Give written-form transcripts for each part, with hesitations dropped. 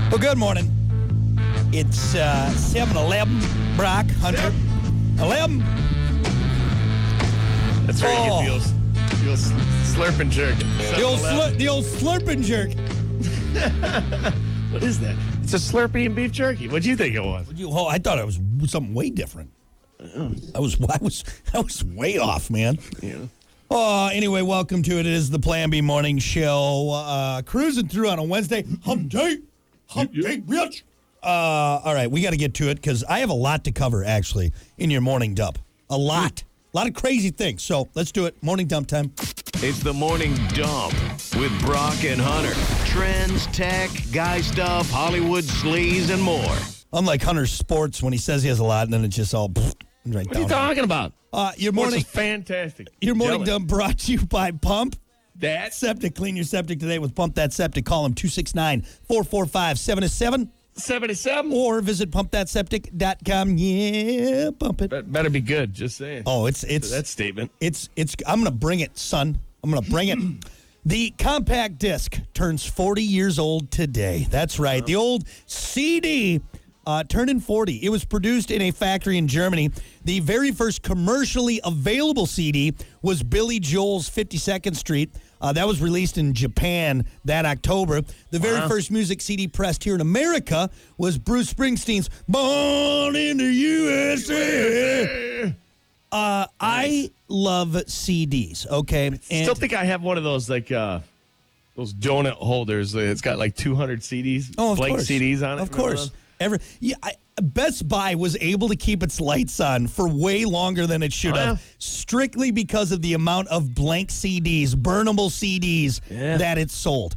Well, good morning. It's 7-Eleven, Brock, Hunter. 11. That's right. You get the old slurp and jerk. The old slurp and jerk. What is that? It's a Slurpee and beef jerky. What'd you think it was? Oh, I thought it was something way different. I was way off, man. Yeah. Anyway, welcome to it. It is the Plan B Morning Show. Cruising through on a Wednesday. Hump day, bitch. All right, we got to get to it because I have a lot to cover, actually, in your morning dump. A lot of crazy things. So let's do it. Morning dump time. It's the Morning Dump with Brock and Hunter. Trends, tech, guy stuff, Hollywood sleaze, and more. Unlike Hunter's sports, when he says he has a lot, and then it's just all right down. What are you talking about? Your Sports morning is fantastic. Your morning dump brought to you by Pump That Septic. Clean your septic today with Pump That Septic. Call them 269-445-7777 77. or visit pumpthatseptic.com. Yeah, pump it. Better be good. Just saying. Oh, it's that statement. It's. I'm gonna bring it, son. I'm gonna bring it. The compact disc turns 40 years old today. That's right. The old CD turning 40. It was produced in a factory in Germany. The very first commercially available CD was Billy Joel's 52nd Street. That was released in Japan that October. The very first music CD pressed here in America was Bruce Springsteen's Born in the USA. I love CDs, okay? Still think I have one of those, like, those donut holders. It's got like 200 CDs, blank CDs on it. Of course. Best Buy was able to keep its lights on for way longer than it should have, strictly because of the amount of blank CDs, burnable CDs that it sold.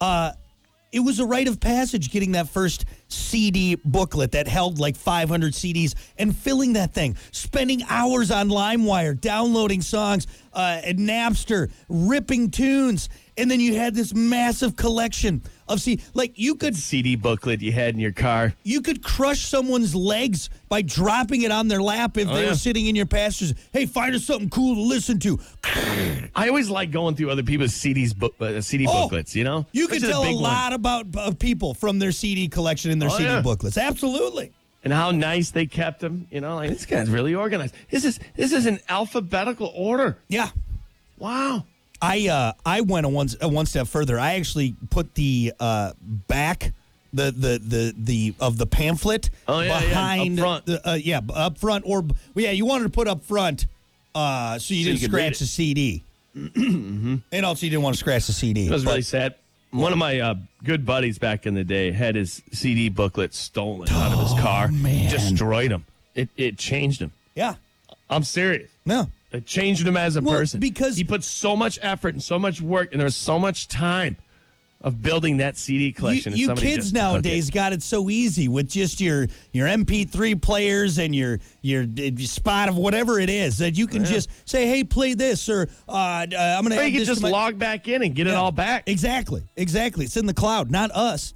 It was a rite of passage getting that first CD booklet that held like 500 CDs and filling that thing, spending hours on LimeWire, downloading songs, and Napster, ripping tunes. And then you had this massive collection of you could CD booklet you had in your car. You could crush someone's legs by dropping it on their lap if they were sitting in your pastures. Hey, find us something cool to listen to. I always like going through other people's CD booklets, you know? You can tell a lot about people from their CD collection and their CD booklets. Absolutely. And how nice they kept them. You know, like, this guy's really organized. This is an alphabetical order. Yeah. Wow. I went one step further. I actually put the back of the pamphlet behind up front. Up front, or you wanted to put up front so you didn't scratch the CD. And also you didn't want to scratch the CD. It was really sad. One of my good buddies back in the day had his CD booklet stolen out of his car. Man. Destroyed him. It changed him. Yeah. I'm serious. No. It changed him as a person. Because he put so much effort and so much work, and there was so much time of building that CD collection. You kids nowadays got it so easy with just your MP3 players and your spot of whatever it is that you can just say, hey, play this, or I'm going to. Or you can just log back in and get it all back. Exactly. It's in the cloud, not us.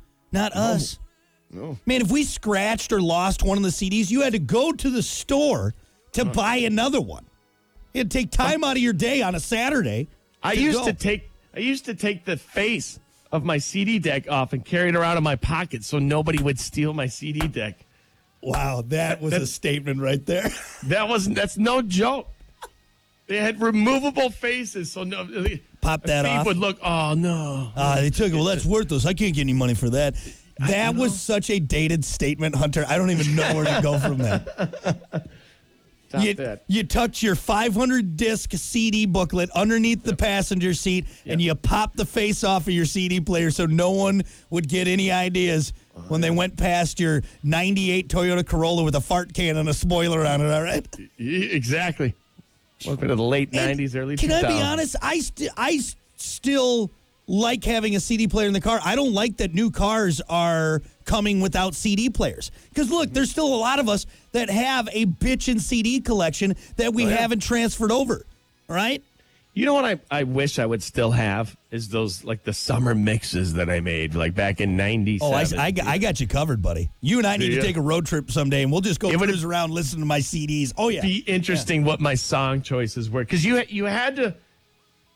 No. Man, if we scratched or lost one of the CDs, you had to go to the store to buy another one. It'd take time out of your day on a Saturday. I used to take the face of my CD deck off and carry it around in my pocket so nobody would steal my CD deck. Wow, that was a statement right there. That's no joke. They had removable faces, so pop that off. Would look. Oh no. They took it. Well, that's worthless. I can't get any money for that. That was such a dated statement, Hunter. I don't even know where to go from that. You touch your 500 disc CD booklet underneath the passenger seat, and you pop the face off of your CD player so no one would get any ideas when they went past your 98 Toyota Corolla with a fart can and a spoiler on it, all right? Exactly. Welcome to the late 90s, early 2000s. Can I be honest? I still like having a CD player in the car. I don't like that new cars are coming without CD players. Because, look, there's still a lot of us that have a bitchin' CD collection that we haven't transferred over. All right? You know what I wish I would still have is those, like, the summer mixes that I made, like, back in 97. Oh, I got you covered, buddy. You and I need to take a road trip someday, and we'll just go cruise around, listen to my CDs. Oh, yeah. Be interesting what my song choices were. Because you had to...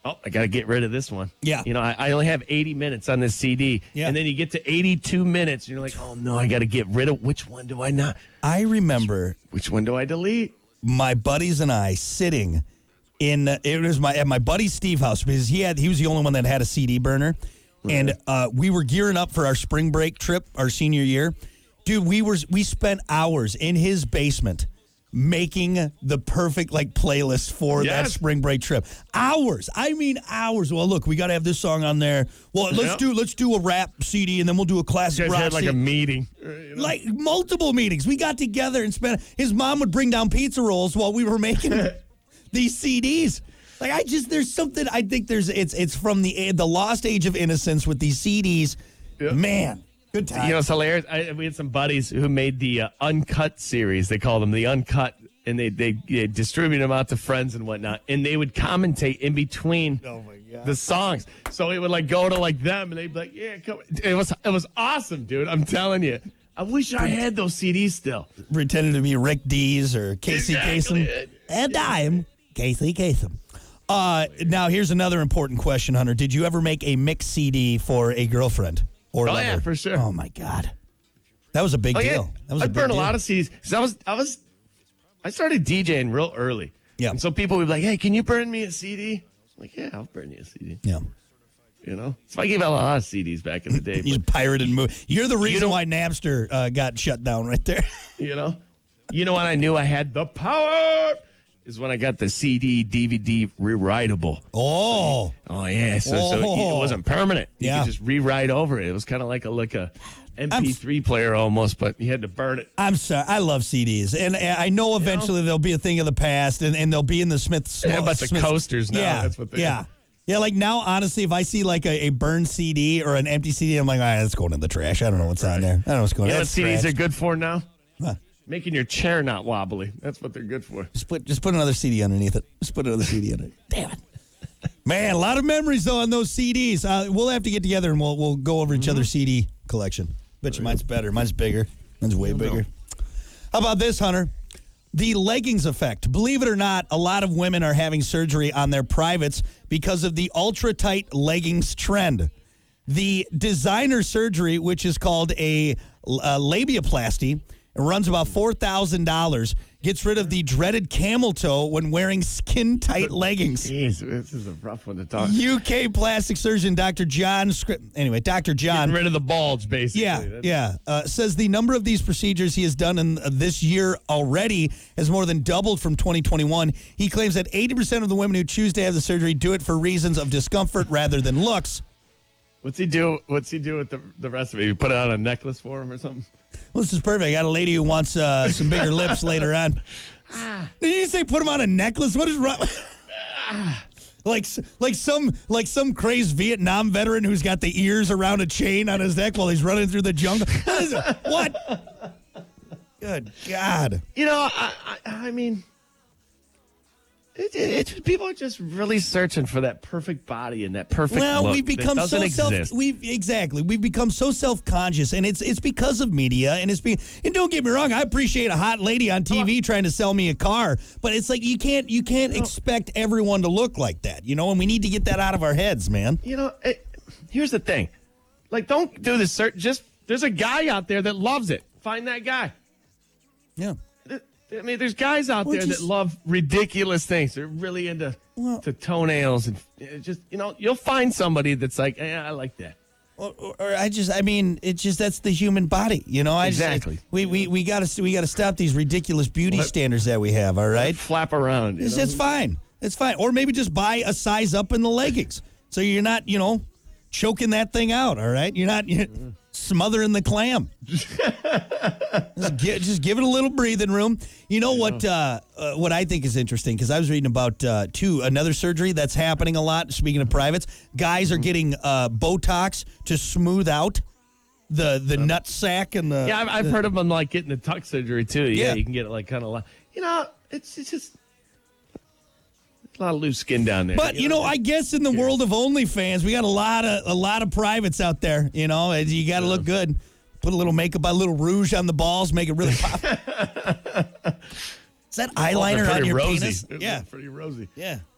oh, I got to get rid of this one. Yeah. You know, I only have 80 minutes on this CD. Yeah. And then you get to 82 minutes, and you're like, oh, no, I got to get rid of which one do I not? I remember Which one do I delete? my buddies and I sitting in it was at my buddy Steve house because he was the only one that had a CD burner, and we were gearing up for our spring break trip our senior year. Dude, we spent hours in his basement making the perfect playlist for that spring break trip. Hours. I mean hours. Well, look, we got to have this song on there. Well, let's do a rap CD, and then we'll do a classic You guys rock had like CD. a meeting. Like multiple meetings. We got together and spent. His mom would bring down pizza rolls while we were making these CDs. Like there's something. I think it's from the lost age of innocence with these CDs. Yep. Man, good time. You know, it's hilarious. We had some buddies who made the Uncut series. They called them the Uncut, and they distribute them out to friends and whatnot. And they would commentate in between the songs. So it would go to them, and they'd be like, "Yeah, come." It was awesome, dude. I'm telling you. I wish I had those CDs still. Pretending to be Rick Dees or Casey Kasem. And I'm Casey Kasem. Now, here's another important question, Hunter. Did you ever make a mix CD for a girlfriend or lover? Yeah, for sure. Oh, my God. That was a big deal. That was I burned a lot of CDs. 'Cause I started DJing real early. Yeah. And so people would be like, hey, can you burn me a CD? I'm like, yeah, I'll burn you a CD. Yeah. You know? So I gave out a lot of CDs back in the day. You pirated movie. You're the reason why Napster got shut down right there. You know when I knew I had the power is when I got the CD, DVD rewritable. Oh. Oh, yeah. So it wasn't permanent. You could just rewrite over it. It was kind of like a MP3 player almost, but you had to burn it. I'm sorry. I love CDs. And I know eventually they'll be a thing of the past, and they'll be in the Smith. Yeah, but the coasters now. Yeah, that's what they are. Yeah, like now, honestly, if I see a burned CD or an empty CD, I'm like, all right, that's going in the trash. I don't know what's on there. I don't know what's going on. You know what CDs are good for now? Huh. Making your chair not wobbly. That's what they're good for. Just put another CD underneath it. Just put another CD under it. Damn it. Man, a lot of memories, though, on those CDs. We'll have to get together, and we'll go over each other's CD collection. Bet you mine's better. Mine's bigger. Mine's way bigger. How about this, Hunter? The leggings effect. Believe it or not, a lot of women are having surgery on their privates because of the ultra-tight leggings trend. The designer surgery, which is called a labiaplasty, runs about $4,000, gets rid of the dreaded camel toe when wearing skin-tight leggings. Jeez, this is a rough one to talk. UK plastic surgeon Dr. John Getting rid of the bulge, basically. Says the number of these procedures he has done in this year already has more than doubled from 2021. He claims that 80% of the women who choose to have the surgery do it for reasons of discomfort rather than looks. What's he do with the rest of it? You put it on a necklace for him or something? Well, this is perfect. I got a lady who wants some bigger lips later on. Did you say put them on a necklace? What is wrong? like some crazed Vietnam veteran who's got the ears around a chain on his neck while he's running through the jungle. What is it? What? Good God. You know, I mean, people are just really searching for that perfect body and that perfect look. We've become we've become so self-conscious, and it's because of media, and and don't get me wrong, I appreciate a hot lady on TV trying to sell me a car, but it's like you can't expect everyone to look like that, and we need to get that out of our heads, man. Here's the thing. Don't do this search. Just there's a guy out there that loves it. Find that guy. Yeah. I mean, there's guys out there that love ridiculous things. They're really into to toenails and you'll find somebody that's like, I like that. It's just that's the human body, Exactly. We gotta stop these ridiculous beauty standards that we have. All right, flap around. It's fine. It's fine. Or maybe just buy a size up in the leggings, so you're not choking that thing out. All right, you're not smothering the clam. Just give it a little breathing room. You know what I think is interesting, because I was reading about another surgery that's happening a lot. Speaking of privates, guys are getting Botox to smooth out the nut sack and the. Yeah, I've heard of them getting the tuck surgery too. Yeah, you can get it kind of it's just a lot of loose skin down there. But I guess in the world of OnlyFans, we got a lot of privates out there. You got to look good. Put a little makeup, a little rouge on the balls, make it really pop. Is that eyeliner on your penis? Yeah, pretty rosy. Yeah.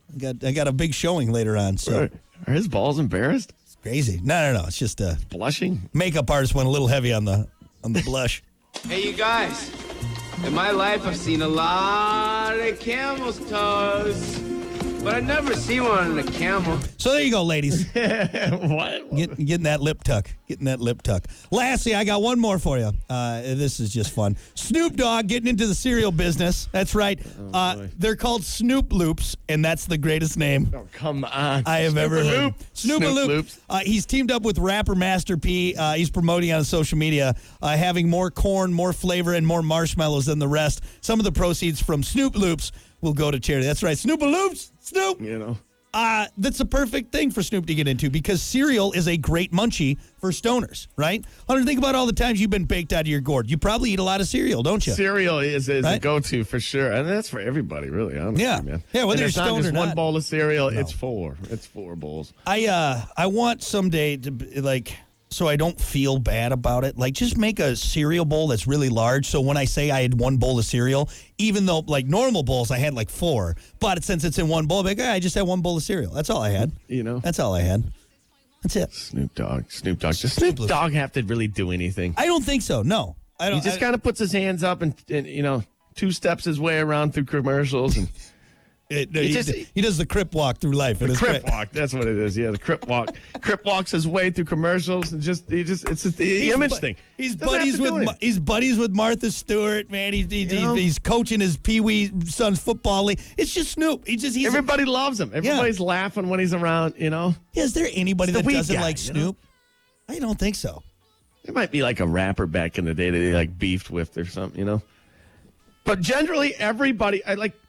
I got a big showing later on. So Are his balls embarrassed? it's crazy. No. It's just Blushing? makeup artist went a little heavy on the blush. Hey, you guys. In my life, I've seen a lot of camel's toes, but I've never seen one on a camel. So there you go, ladies. What? Getting that lip tuck. Lastly, I got one more for you. This is just fun. Snoop Dogg getting into the cereal business. That's right. They're called Snoop Loops, and that's the greatest name Oh, come on. I have ever heard. Snoop Loop. Loops. He's teamed up with rapper Master P. He's promoting on social media, having more corn, more flavor, and more marshmallows than the rest. Some of the proceeds from Snoop Loops will go to charity. That's right. Snoop Loops. Snoop. You know. That's a perfect thing for Snoop to get into because cereal is a great munchie for stoners, right? Hunter, think about all the times you've been baked out of your gourd. You probably eat a lot of cereal, don't you? Cereal is Right? a go-to for sure. And that's for everybody, really, honestly, Yeah. man. Yeah, whether And you're it's not stoned just or one not. bowl of cereal, it's four. It's 4 bowls. I want someday to be, like, so I don't feel bad about it. Like, just make a cereal bowl that's really large. So when I say I had 1 bowl of cereal, even though like normal bowls I had like 4, but since it's in 1 bowl, I'm like, I just had 1 bowl of cereal. That's all I had. You know? That's all I had. That's it. Snoop Dogg. Does Snoop Dogg have to really do anything? I don't think so. No, I don't. He just kind of puts his hands up and 2 steps his way around through commercials and he does the crip walk through life. the crip walk. That's what it is. Yeah, the crip walk. Crip walks his way through commercials and it's the image thing. He's Doesn't have to do anything. buddies with Martha Stewart, man. He's coaching his Pee Wee son's football league. It's just Snoop. He's Everybody loves him. Everybody's laughing when he's around. Is there anybody He's the that weed doesn't guy, like you know? Snoop? I don't think so. There might be like a rapper back in the day that they like beefed with or something, But generally, everybody,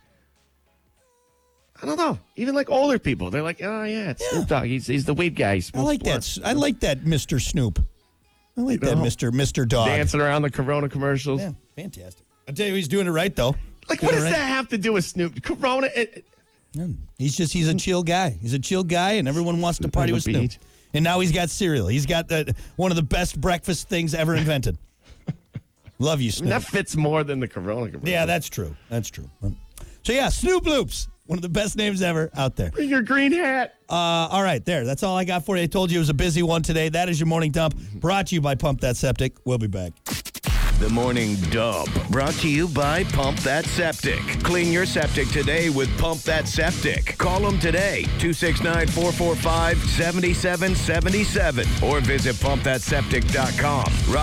I don't know. Even like older people, they're like, oh yeah, it's Snoop Dogg. He's the weed guy. I like that. I like that, Mr. Snoop. I like that, Mr. Dog. Dancing around the Corona commercials. Yeah, fantastic. I'll tell you, he's doing it right though. Like, what does that have to do with Snoop? Corona. He's a chill guy. He's a chill guy, and everyone wants to party with Snoop. And now he's got cereal. He's got one of the best breakfast things ever invented. Love you, Snoop. That fits more than the Corona commercial. Yeah, that's true. So yeah, Snoop Loops, one of the best names ever out there. Bring your green hat. All right, there. That's all I got for you. I told you it was a busy one today. That is your morning dump, brought to you by Pump That Septic. We'll be back. The Morning Dump, brought to you by Pump That Septic. Clean your septic today with Pump That Septic. Call them today, 269-445-7777, or visit pumpthatseptic.com.